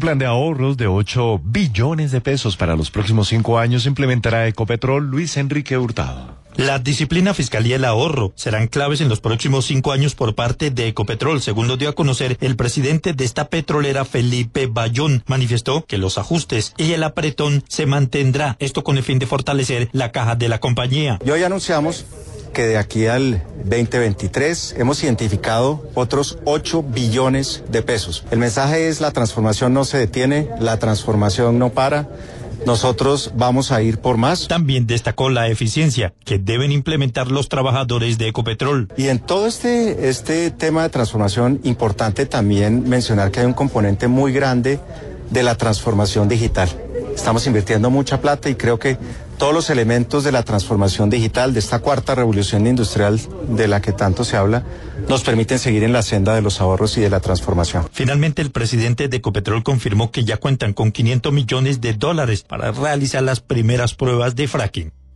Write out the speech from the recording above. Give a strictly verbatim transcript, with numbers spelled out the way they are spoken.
plan de ahorros de ocho billones de pesos para los próximos cinco años implementará Ecopetrol. Luis Enrique Hurtado. La disciplina fiscal y el ahorro serán claves en los próximos cinco años por parte de Ecopetrol, según lo dio a conocer el presidente de esta petrolera, Felipe Bayón. Manifestó que los ajustes y el apretón se mantendrá, esto con el fin de fortalecer la caja de la compañía. Y hoy anunciamos que de aquí al veinte veintitrés hemos identificado otros ocho billones de pesos. El mensaje es: la transformación no se detiene, la transformación no para. Nosotros vamos a ir por más. También destacó la eficiencia que deben implementar los trabajadores de Ecopetrol. Y en todo este, este tema de transformación, importante también mencionar que hay un componente muy grande de la transformación digital. Estamos invirtiendo mucha plata y creo que todos los elementos de la transformación digital, de esta cuarta revolución industrial de la que tanto se habla, nos permiten seguir en la senda de los ahorros y de la transformación. Finalmente, el presidente de Ecopetrol confirmó que ya cuentan con quinientos millones de dólares para realizar las primeras pruebas de fracking.